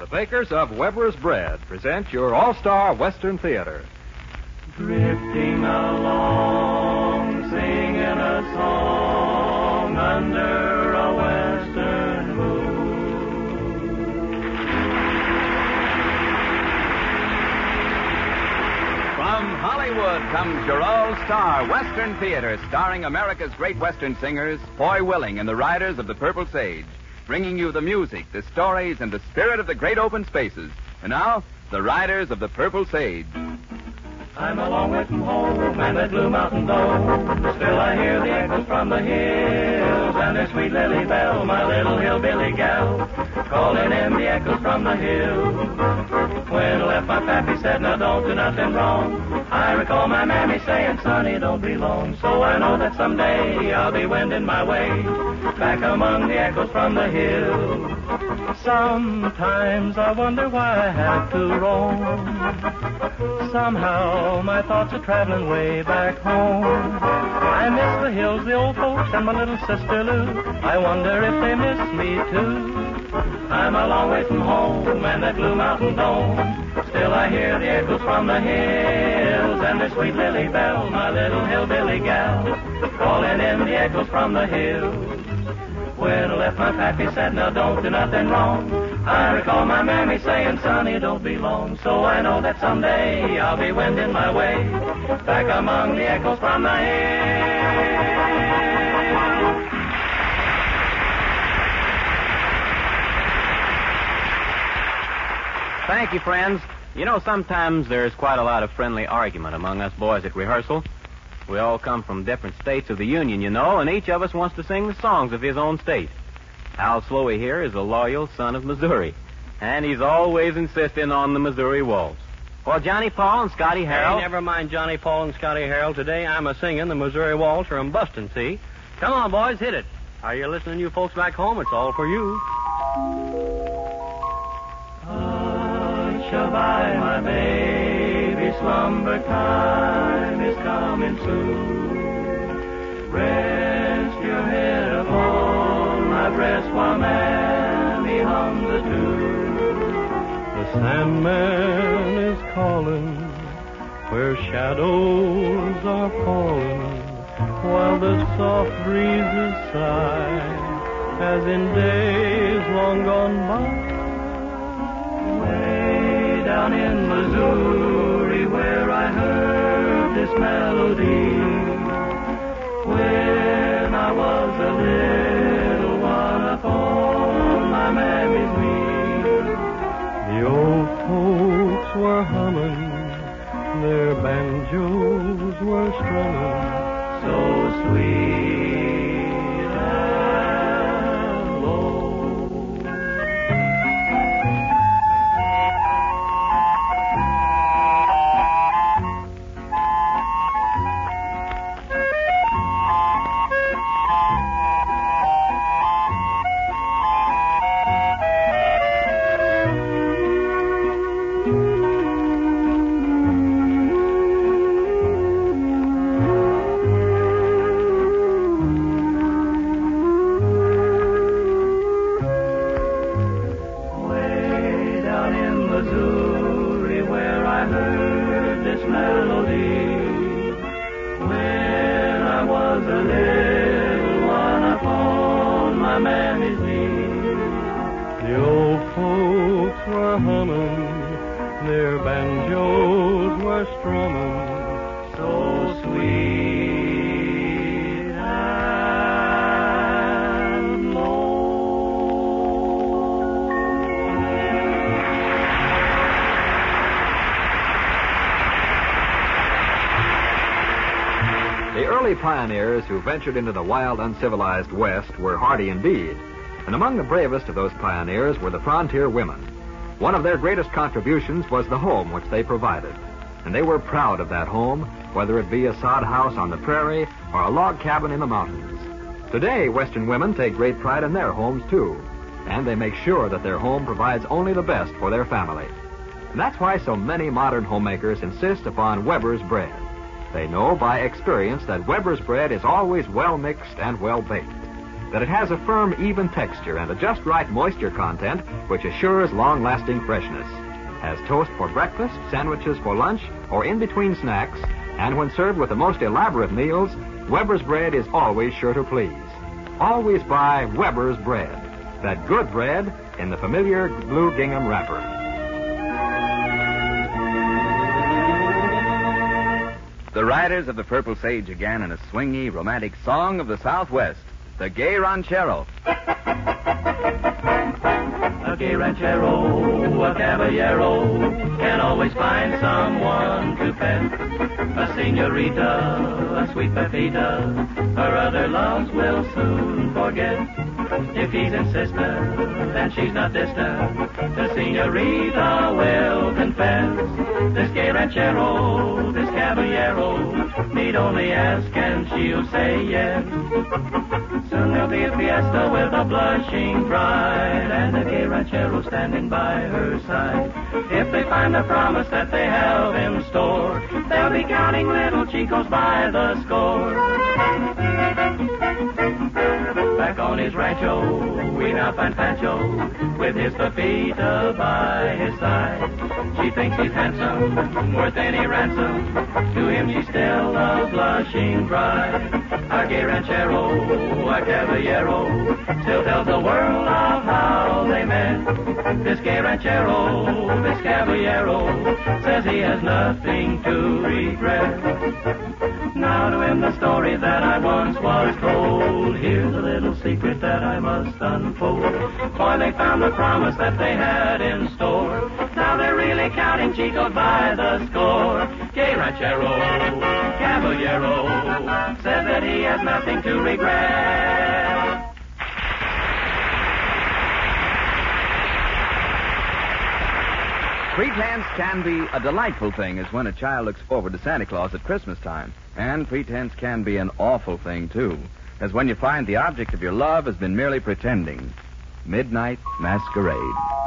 The bakers of Weber's Bread present your all-star Western Theater. Drifting along, singing a song under a western moon. From Hollywood comes your all-star Western Theater, starring America's great Western singers, Foy Willing and the Riders of the Purple Sage, bringing you the music, the stories, and the spirit of the great open spaces. And now, the Riders of the Purple Sage. I'm a long way from home and that blue mountain dome. Still I hear the echoes from the hills and their sweet Lily Bell, my little hillbilly gal, calling in the echoes from the hills. When I left my pappy said, now don't do nothing wrong. I recall my mammy saying, sonny, don't be long. So I know that someday I'll be wending my way back among the echoes from the hills. Sometimes I wonder why I have to roam. Somehow my thoughts are traveling way back home. I miss the hills, the old folks, and my little sister Lou. I wonder if they miss me too. I'm a long way from home and that blue mountain dome. Still I hear the echoes from the hills and the sweet Lily Bell, my little hillbilly gal, calling in the echoes from the hills. When I left my pappy said, now don't do nothing wrong. I recall my mammy saying, sonny, don't be long. So I know that someday I'll be wending my way back among the echoes from the hills. Thank you, friends. You know, sometimes there's quite a lot of friendly argument among us boys at rehearsal. We all come from different states of the Union, you know, and each of us wants to sing the songs of his own state. Al Sloey here is a loyal son of Missouri, and he's always insisting on the Missouri waltz. Well, Johnny Paul and Scotty Harold... Hey, never mind Johnny Paul and Scotty Harold. Today I'm a-singing the Missouri waltz from Buston, see? Come on, boys, hit it. Are you listening, you folks back home? It's all for you. Hush-a-bye, my baby, slumber time is coming soon. Rest your head upon my breast while Mammy hums a tune. The Sandman is calling where shadows are falling, while the soft breezes sigh as in days long gone by. Way down in Missouri where I heard this melody, when I was a little one upon my mammy's knee. The old folks were humming, their banjos were strumming, so sweet and low. Missouri where I heard this melody, when I was a little one upon my mammy's knee. The old folks were humming, their banjos were strumming, so sweet and low. The early pioneers who ventured into the wild, uncivilized West were hardy indeed. And among the bravest of those pioneers were the frontier women. One of their greatest contributions was the home which they provided. And they were proud of that home, whether it be a sod house on the prairie or a log cabin in the mountains. Today, Western women take great pride in their homes, too. And they make sure that their home provides only the best for their family. And that's why so many modern homemakers insist upon Weber's bread. They know by experience that Weber's bread is always well mixed and well baked. that it has a firm, even texture and a just right moisture content which assures long-lasting freshness. Has toast for breakfast, sandwiches for lunch, or in-between snacks, and when served with the most elaborate meals, Weber's bread is always sure to please. Always buy Weber's bread, that good bread in the familiar blue gingham wrapper. The Riders of the Purple Sage again in a swingy, romantic song of the Southwest, the Gay Ranchero. A gay ranchero, a caballero, can always find someone to pet. A senorita, a sweet pepita, her other loves will soon forget. If he's insistent and she's not distant, the senorita will confess. This gay ranchero, this caballero, need only ask and she'll say yes. Soon there'll be a fiesta with a blushing bride, and the gay ranchero standing by her side. If they find the promise that they have in store, they'll be counting little chicos by the score. Back on his rancho, we now find Pancho, with his pepita by his side. She thinks he's handsome, worth any ransom. To him she's still a blushing bride. Our gay ranchero, our caballero, still tells the world of how they met. This gay ranchero, this caballero, says he has nothing to regret. Now to him the story that I once was told. Here's a little secret that I must unfold. For they found the promise that they had in store. Now they're really counting chicos by the score. Gay ranchero, caballero, says that he has nothing to regret. Pretense can be a delightful thing, as when a child looks forward to Santa Claus at Christmas time. And pretense can be an awful thing, too, as when you find the object of your love has been merely pretending. Midnight Masquerade.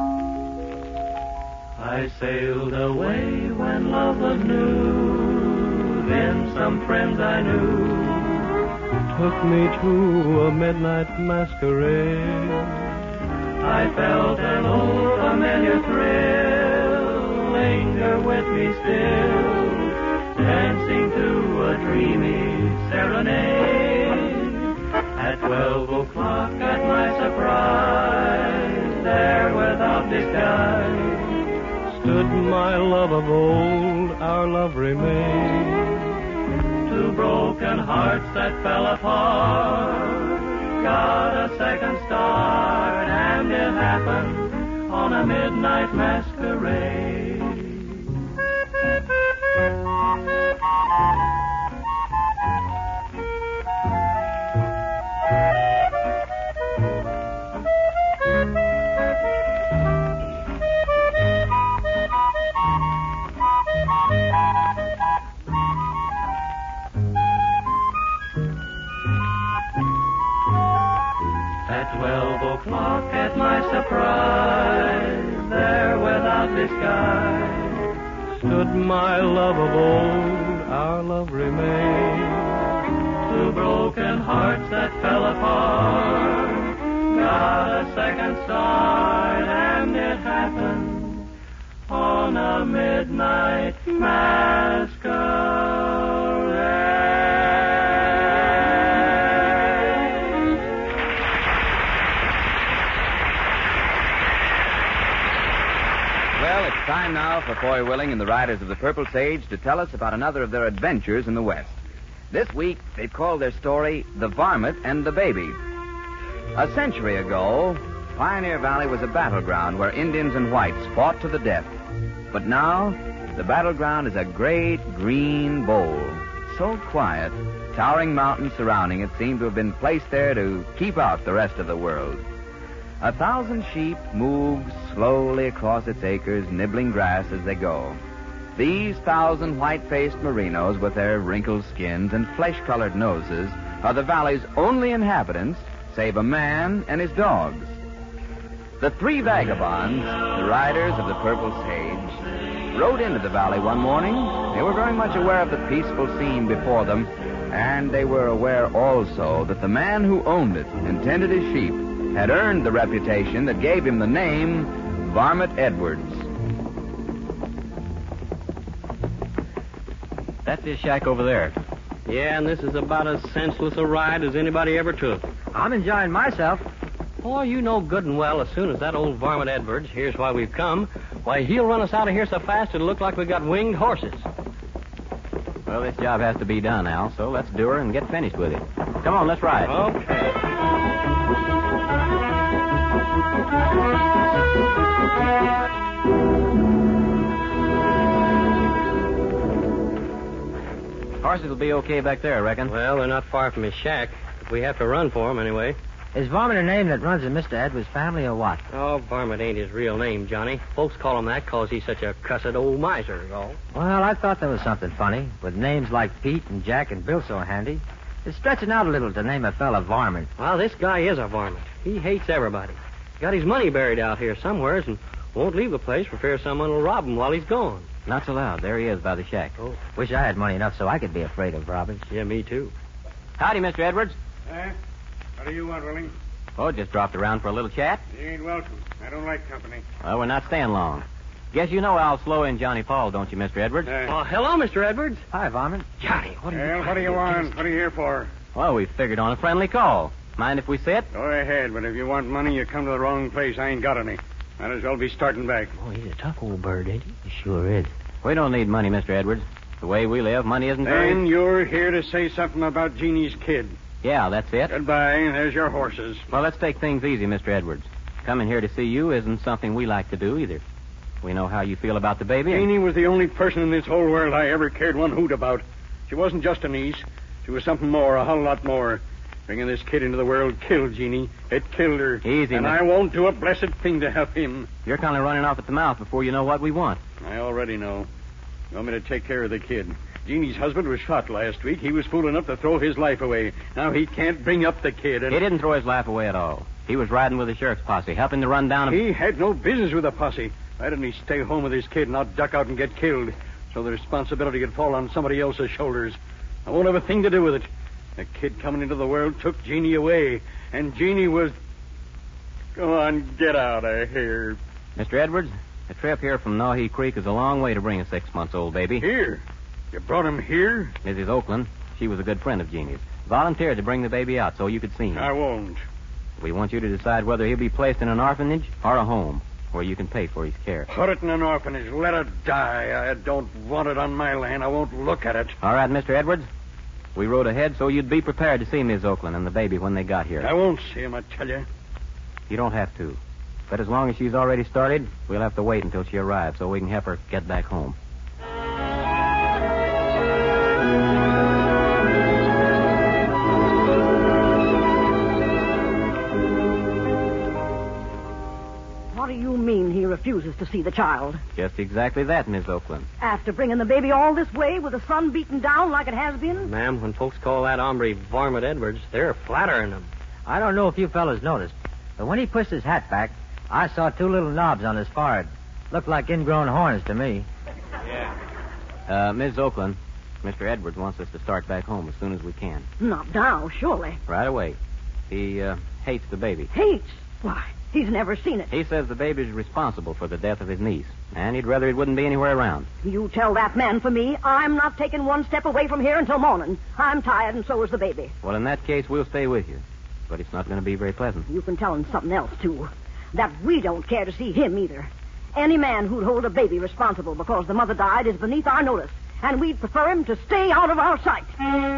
I sailed away when love was new. Then some friends I knew took me to a midnight masquerade. I felt an old familiar thrill linger with me still, dancing to a dreamy serenade. At 12 o'clock at my surprise, there without disguise, stood my love of old, our love remained. Two broken hearts that fell apart got a second start, and it happened on a midnight masquerade. At 12 o'clock at my surprise, there without disguise, stood my love of old, our love remained. Two broken hearts that fell apart got a second start, and it happened on a midnight masquerade. Well, it's time now for Foy Willing and the Riders of the Purple Sage to tell us about another of their adventures in the West. This week, they've called their story The Varmint and the Baby. A century ago, Pioneer Valley was a battleground where Indians and whites fought to the death. But now, the battleground is a great green bowl, so quiet, towering mountains surrounding it seem to have been placed there to keep out the rest of the world. 1,000 sheep move slowly across its acres, nibbling grass as they go. These 1,000 white-faced merinos with their wrinkled skins and flesh-colored noses are the valley's only inhabitants, save a man and his dogs. The three vagabonds, the Riders of the Purple Sage, rode into the valley one morning. They were very much aware of the peaceful scene before them, And they were aware also that the man who owned it and tended his sheep had earned the reputation that gave him the name Varmint Edwards. That's his shack over there. Yeah, and this is about as senseless a ride as anybody ever took. I'm enjoying myself. Boy, you know good and well as soon as that old Varmint Edwards hears why we've come, why, he'll run us out of here so fast it'll look like we got winged horses. Well, this job has to be done, Al, so let's do her and get finished with it. Come on, let's ride. Okay. Horses will be okay back there, I reckon. Well, they're not far from his shack. If we have to run for them anyway. Is Varmint a name that runs in Mr. Edwards' family or what? Oh, Varmint ain't his real name, Johnny. Folks call him that 'cause he's such a cussed old miser, is all. Well, I thought there was something funny. With names like Pete and Jack and Bill so handy. It's stretching out a little to name a fella Varmint. Well, this guy is a varmint. He hates everybody. Got his money buried out here somewheres and won't leave the place for fear someone will rob him while he's gone. Not so loud. There he is by the shack. Oh, Wish I had money enough so I could be afraid of robbers. yeah, me too. Howdy, Mr. Edwards. What do you want, Willing? Oh, just dropped around for a little chat. You ain't welcome. I don't like company. Well, we're not staying long. Guess you know Al Slow and Johnny Paul, don't you, Mr. Edwards? Oh, hello, Mr. Edwards. Hi, Varmint. Johnny, what are you... Well, what do you want? What are you here for? Well, we figured on a friendly call. Mind if we sit? Go ahead, but if you want money, you come to the wrong place. I ain't got any. Might as well be starting back. Oh, he's a tough old bird, ain't he? He sure is. We don't need money, Mr. Edwards. The way we live, money isn't very... Then you're here to say something about Jeannie's kid. Yeah, that's it. Goodbye. There's your horses. Well, let's take things easy, Mr. Edwards. Coming here to see you isn't something we like to do either. We know how you feel about the baby. Jeannie was the only person in this whole world I ever cared one hoot about. She wasn't just a niece. She was something more, a whole lot more. Bringing this kid into the world killed Jeannie. It killed her. Easy, and Mr. I won't do a blessed thing to help him. You're kind of running off at the mouth before you know what we want. I already know. You want me to take care of the kid? Jeannie's husband was shot last week. He was fool enough to throw his life away. Now he can't bring up the kid. And He didn't throw his life away at all. He was riding with the sheriff's posse, helping to run down a... He had no business with a posse. Why didn't he stay home with his kid and not duck out and get killed? So the responsibility could fall on somebody else's shoulders. I won't have a thing to do with it. The kid coming into the world took Jeannie away. And Jeannie was... Go on, get out of here. Mr. Edwards, the trip here from Naughe Creek is a long way to bring a 6-month-old baby. Here? You brought him here? Mrs. Oakland, she was a good friend of Jeannie's, volunteered to bring the baby out so you could see him. I won't. We want you to decide whether he'll be placed in an orphanage or a home where you can pay for his care. Put it in an orphanage. Let it die. I don't want it on my land. I won't look at it. All right, Mr. Edwards. We rode ahead so you'd be prepared to see Miss Oakland and the baby when they got here. I won't see him, I tell you. You don't have to. But as long as she's already started, we'll have to wait until she arrives so we can help her get back home. What do you mean he refuses to see the child? Just exactly that, Miss Oakland. After bringing the baby all this way with the sun beaten down like it has been? Ma'am, when folks call that hombre Varmint Edwards, they're flattering him. I don't know if you fellas noticed, but when he pushed his hat back, I saw 2 little knobs on his forehead. Looked like ingrown horns to me. Miss Oakland, Mr. Edwards wants us to start back home as soon as we can. Not now, surely. Right away. He hates the baby. Hates? Why, he's never seen it. He says the baby's responsible for the death of his niece, and he'd rather it wouldn't be anywhere around. You tell that man for me, I'm not taking one step away from here until morning. I'm tired, and so is the baby. Well, in that case, we'll stay with you. But it's not going to be very pleasant. You can tell him something else, too. That we don't care to see him either. Any man who'd hold a baby responsible because the mother died is beneath our notice, and we'd prefer him to stay out of our sight.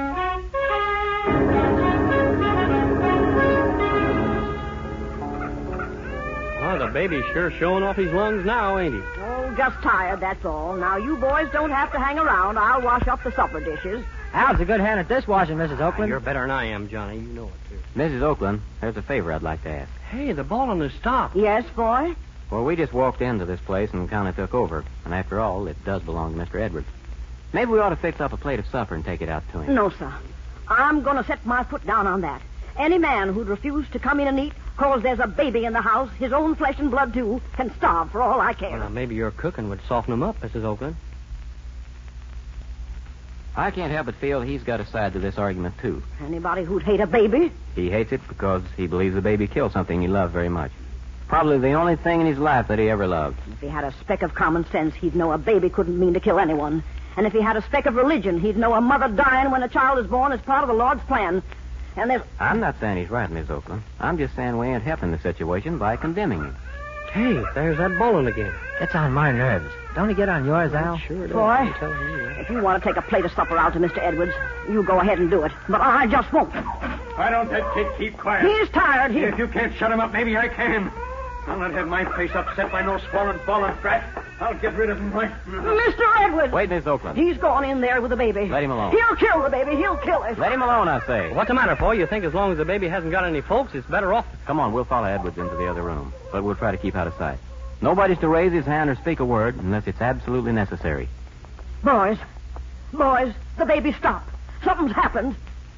Oh, the baby's sure showing off his lungs now, ain't he? Oh, just tired, that's all. Now, you boys don't have to hang around. I'll wash up the supper dishes. Al's a good hand at dishwashing, Mrs. Oakland. You're better than I am, Johnny. You know it, too. Mrs. Oakland, there's a favor I'd like to ask. Hey, the ball on the stop. Yes, boy? Well, we just walked into this place and kind of took over. And after all, it does belong to Mr. Edwards. Maybe we ought to fix up a plate of supper and take it out to him. No, sir. I'm going to set my foot down on that. Any man who'd refuse to come in and eat because there's a baby in the house, his own flesh and blood, too, can starve for all I care. Well, now, maybe your cooking would soften him up, Mrs. Oakland. I can't help but feel he's got a side to this argument, too. Anybody who'd hate a baby? He hates it because he believes the baby killed something he loved very much. Probably the only thing in his life that he ever loved. If he had a speck of common sense, he'd know a baby couldn't mean to kill anyone. And if he had a speck of religion, he'd know a mother dying when a child is born is part of the Lord's plan. And there's... I'm not saying he's right, Miss Oakland. I'm just saying we ain't helping the situation by condemning him. Hey, there's that bowling again. It's on my nerves. Don't he get on yours, Al? Sure does. Boy, if you want to take a plate of supper out to Mr. Edwards, you go ahead and do it. But I just won't. Why don't that kid keep quiet? He's tired. If you can't shut him up, maybe I can. I'll not have my face upset by no swollen fallen brat. I'll get rid of him right now. Mr. Edwards! Wait, Miss Oakland. He's gone in there with the baby. Let him alone. He'll kill the baby. He'll kill it. Let him alone, I say. What's the matter, boy? You think as long as the baby hasn't got any folks, it's better off? Come on, we'll follow Edwards into the other room. But we'll try to keep out of sight. Nobody's to raise his hand or speak a word unless it's absolutely necessary. Boys, the baby stopped. Something's happened.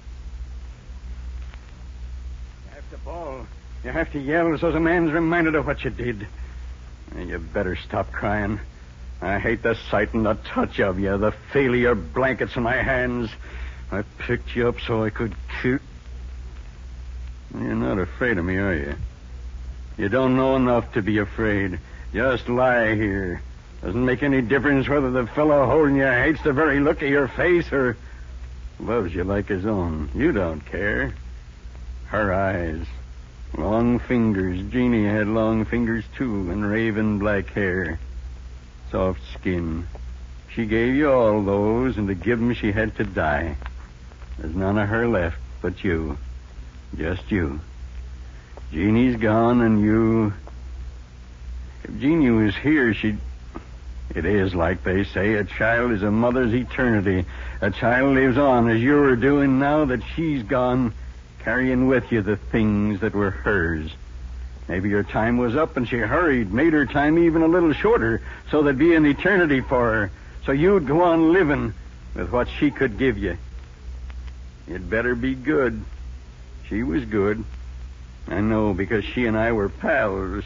You have to bawl. You have to yell so the man's reminded of what you did. And you better stop crying. I hate the sight and the touch of you, the feel of your blankets in my hands. I picked you up so I could kill... You're not afraid of me, are you? You don't know enough to be afraid. Just lie here. Doesn't make any difference whether the fellow holding you hates the very look of your face or loves you like his own. You don't care. Her eyes. Long fingers. Jeannie had long fingers, too, and raven black hair. Soft skin. She gave you all those, and to give them she had to die. There's none of her left but you. Just you. Jeannie's gone, and you... If Jeannie was here, she'd... It is like they say, a child is a mother's eternity. A child lives on as you're doing now that she's gone, carrying with you the things that were hers. Maybe your time was up and she hurried, made her time even a little shorter, so there'd be an eternity for her, so you'd go on living with what she could give you. You'd better be good. She was good. I know, because she and I were pals.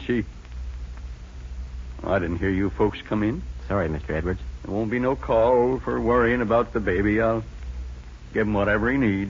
I didn't hear you folks come in. Sorry, Mr. Edwards. There won't be no call for worrying about the baby. I'll give him whatever he needs.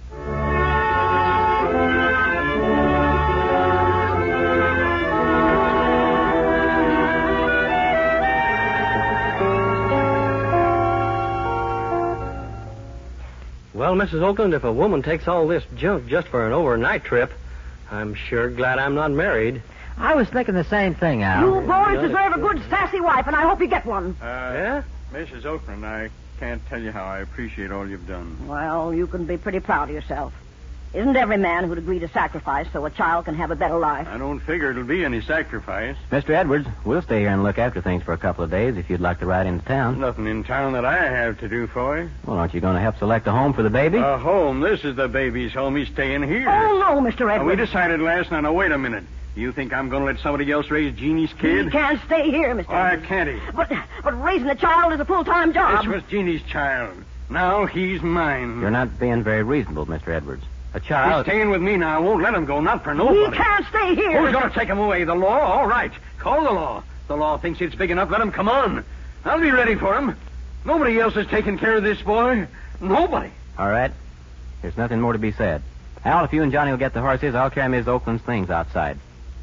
Well, Mrs. Oakland, if a woman takes all this junk just for an overnight trip, I'm sure glad I'm not married. I was thinking the same thing, Al. You boys deserve a good, sassy wife, and I hope you get one. Yeah? Mrs. Oakland, I can't tell you how I appreciate all you've done. Well, you can be pretty proud of yourself. Isn't every man who'd agree to sacrifice so a child can have a better life? I don't figure it'll be any sacrifice. Mr. Edwards, we'll stay here and look after things for a couple of days if you'd like to ride into town. Nothing in town that I have to do for you. Well, aren't you going to help select a home for the baby? A home? This is the baby's home. He's staying here. Oh, no, Mr. Edwards. We decided last night. Now, wait a minute. You think I'm going to let somebody else raise Jeannie's kid? He can't stay here, Mr. Why Edwards. can't he? But raising a child is a full-time job. This was Jeannie's child. Now he's mine. You're not being very reasonable, Mr. Edwards. A He's child... staying with me now. I won't let him go. Not for nobody. He can't stay here. Who's going to take him away? The law? All right. Call the law. The law thinks it's big enough. Let him come on. I'll be ready for him. Nobody else is taking care of this boy. Nobody. All right. There's nothing more to be said. Al, if you and Johnny will get the horses, I'll carry Miss Oakland's things outside.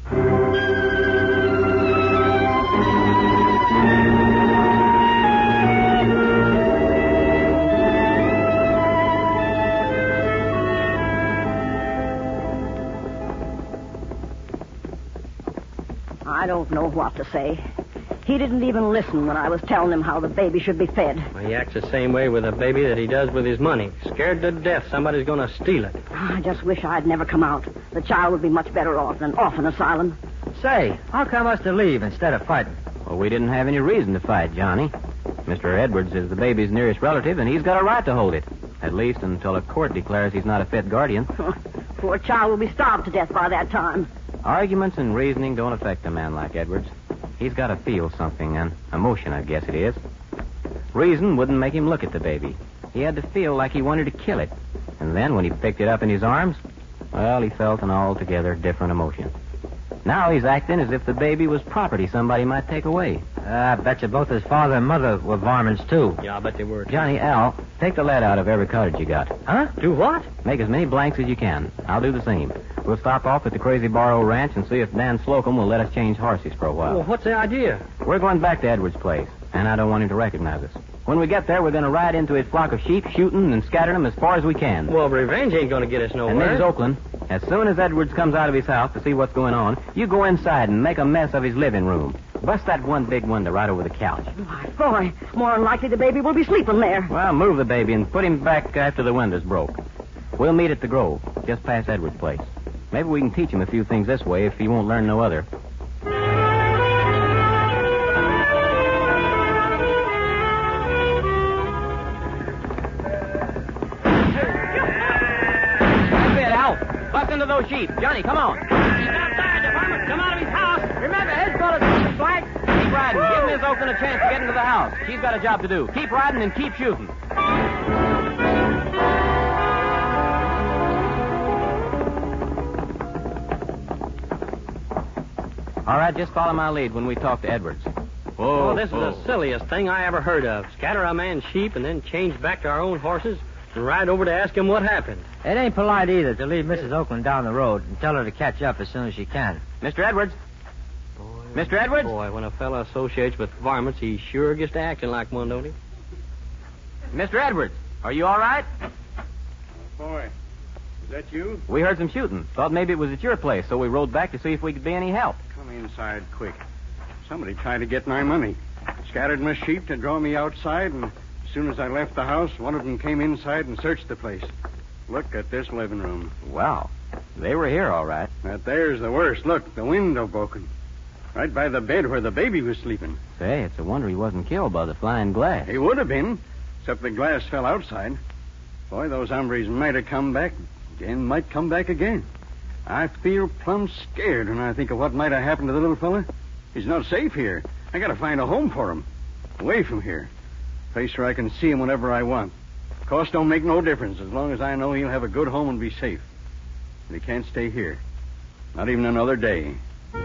I don't know what to say. He didn't even listen when I was telling him how the baby should be fed. Well, he acts the same way with a baby that he does with his money. Scared to death somebody's going to steal it. I just wish I'd never come out. The child would be much better off than off an asylum. Say, how come us to leave instead of fighting? Well, we didn't have any reason to fight, Johnny. Mr. Edwards is the baby's nearest relative, and he's got a right to hold it. At least until a court declares he's not a fit guardian. Poor child will be starved to death by that time. Arguments and reasoning don't affect a man like Edwards. He's got to feel something, an emotion, I guess it is. Reason wouldn't make him look at the baby. He had to feel like he wanted to kill it. And then when he picked it up in his arms, well, he felt an altogether different emotion. Now he's acting as if the baby was property somebody might take away. I bet you both his father and mother were varmints, too. Yeah, I bet they were. Johnny, Al, take the lead out of every cottage you got. Huh? Do what? Make as many blanks as you can. I'll do the same. We'll stop off at the Crazy Barrow Ranch and see if Dan Slocum will let us change horses for a while. Well, what's the idea? We're going back to Edwards' place, and I don't want him to recognize us. When we get there, we're going to ride into his flock of sheep, shooting and scattering them as far as we can. Well, revenge ain't going to get us nowhere. And Mrs. Oakland, as soon as Edwards comes out of his house to see what's going on, you go inside and make a mess of his living room. Bust that one big window right over the couch. My boy, more than likely the baby will be sleeping there. Well, move the baby and put him back after the window's broke. We'll meet at the Grove, just past Edwards' place. Maybe we can teach him a few things this way if he won't learn no other. Bust into those sheep. Johnny, come on. He's outside. The farmer's come out of his house. Remember, his bullet's in the flank. Keep riding. Give Miss Oakland a chance to get into the house. She's got a job to do. Keep riding and keep shooting. All right, just follow my lead when we talk to Edwards. Whoa, Oh, this is the silliest thing I ever heard of. Scatter a man's sheep and then change back to our own horses and ride over to ask him what happened. It ain't polite either to leave Mrs. Oakland down the road and tell her to catch up as soon as she can. Mr. Edwards? Mr. Edwards? Boy, when a fella associates with varmints, he sure gets to acting like one, don't he? Mr. Edwards, are you all right? Boy, is that you? We heard some shooting. Thought maybe it was at your place, so we rode back to see if we could be any help. Come inside quick. Somebody tried to get my money. Scattered my sheep to draw me outside, and as soon as I left the house, one of them came inside and searched the place. Look at this living room. Wow. They were here, all right. That there's the worst. Look, the window broken. Right by the bed where the baby was sleeping. Say, it's a wonder he wasn't killed by the flying glass. He would have been, except the glass fell outside. Boy, those hombres might have come back and might come back again. I feel plumb scared when I think of what might have happened to the little fella. He's not safe here. I gotta find a home for him. Away from here. Place where I can see him whenever I want. Cost don't make no difference as long as I know he'll have a good home and be safe. But he can't stay here. Not even another day.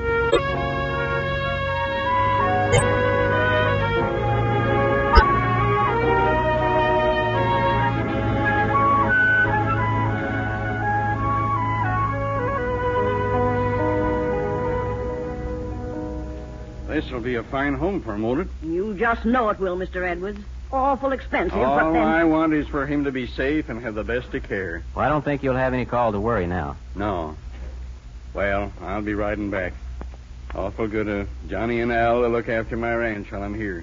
This'll be a fine home for him, won't it? You just know it will, Mr. Edwards. Awful expensive, but All then... I want is for him to be safe and have the best of care. Well, I don't think you'll have any call to worry now. No. Well, I'll be riding back. Awful good of Johnny and Al to look after my ranch while I'm here.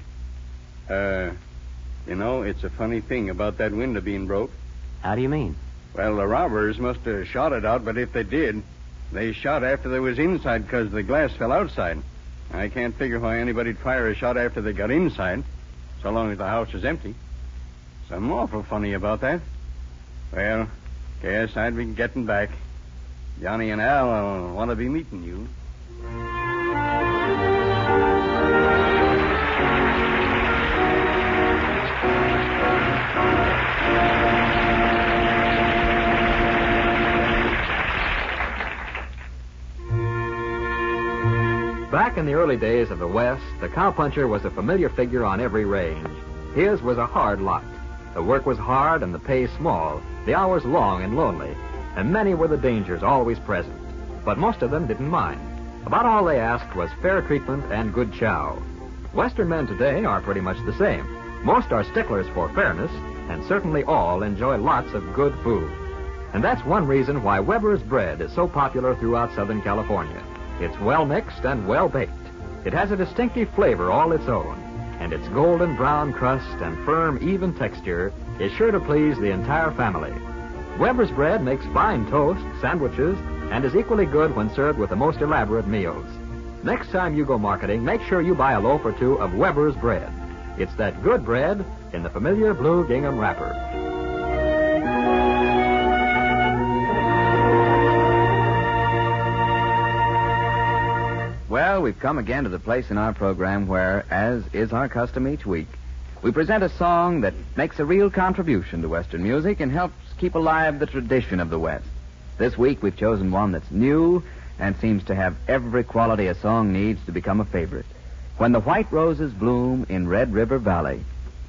You know, it's a funny thing about that window being broke. How do you mean? Well, the robbers must have shot it out, but if they did, they shot after they was inside because the glass fell outside. I can't figure why anybody'd fire a shot after they got inside, so long as the house was empty. Something awful funny about that. Well, guess I'd be getting back. Johnny and Al will want to be meeting you. Back in the early days of the West, the cowpuncher was a familiar figure on every range. His was a hard lot. The work was hard and the pay small, the hours long and lonely, and many were the dangers always present. But most of them didn't mind. About all they asked was fair treatment and good chow. Western men today are pretty much the same. Most are sticklers for fairness, and certainly all enjoy lots of good food. And that's one reason why Weber's bread is so popular throughout Southern California. It's well mixed and well baked. It has a distinctive flavor all its own, and its golden brown crust and firm, even texture is sure to please the entire family. Weber's bread makes fine toast, sandwiches, and is equally good when served with the most elaborate meals. Next time you go marketing, make sure you buy a loaf or two of Weber's bread. It's that good bread in the familiar blue gingham wrapper. Well, we've come again to the place in our program where, as is our custom each week, we present a song that makes a real contribution to Western music and helps keep alive the tradition of the West. This week we've chosen one that's new and seems to have every quality a song needs to become a favorite. When the White Roses Bloom in Red River Valley.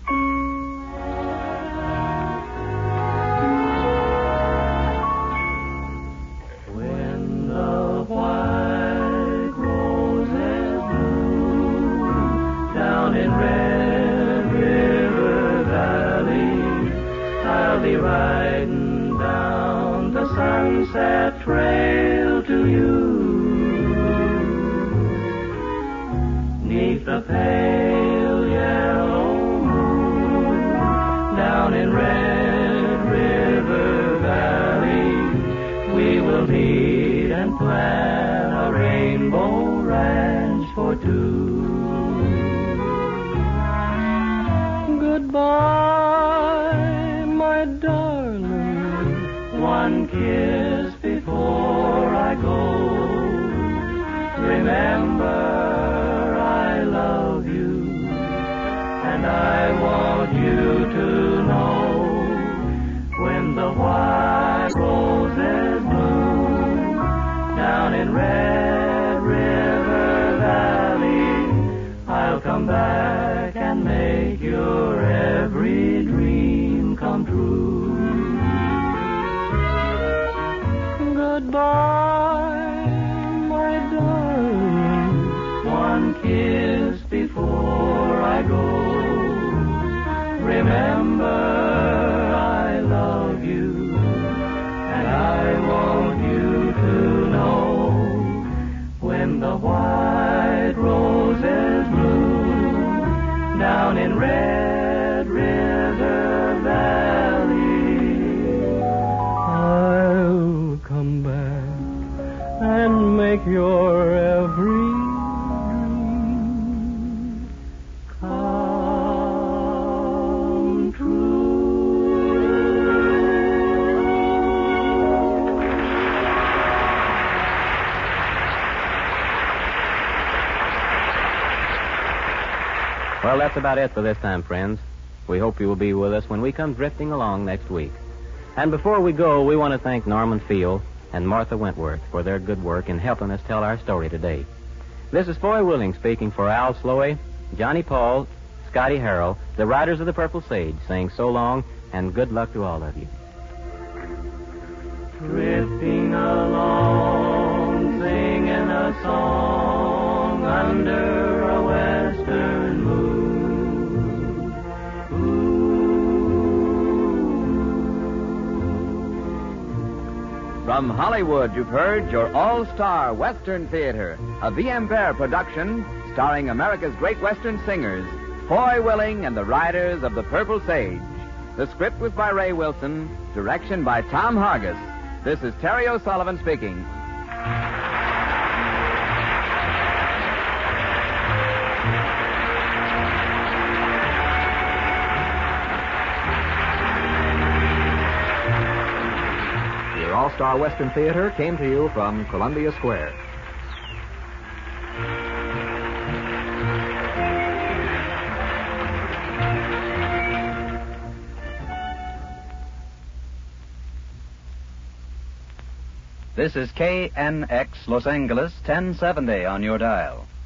When the white roses bloom down in Red River Valley, I'll be riding down the Sunset Trail to you. Neath the pale yellow moon, down in Red River Valley, we will meet and plan a rainbow ranch for two. Goodbye, my darling, one kiss before I go. Remember, and I want you to know, when the white roses bloom down in Red River Valley, I'll come back and make your every dream come true. Goodbye, my darling, one kiss before I go. Remember, I love you, and I want you to know, when the white roses bloom down in Red River Valley, I'll come back and make your every Well, that's about it for this time, friends. We hope you will be with us when we come drifting along next week. And before we go, we want to thank Norman Field and Martha Wentworth for their good work in helping us tell our story today. This is Foy Willing speaking for Al Sloey, Johnny Paul, Scotty Harrell, the Riders of the Purple Sage, saying so long and good luck to all of you. Drifting along, singing a song under a western moon. From Hollywood, you've heard your all-star Western Theater, a V.M. Bear production starring America's great Western singers, Foy Willing and the Riders of the Purple Sage. The script was by Ray Wilson, direction by Tom Hargis. This is Terry O'Sullivan speaking. Your All-Star Western Theater came to you from Columbia Square. This is KNX Los Angeles 1070 on your dial.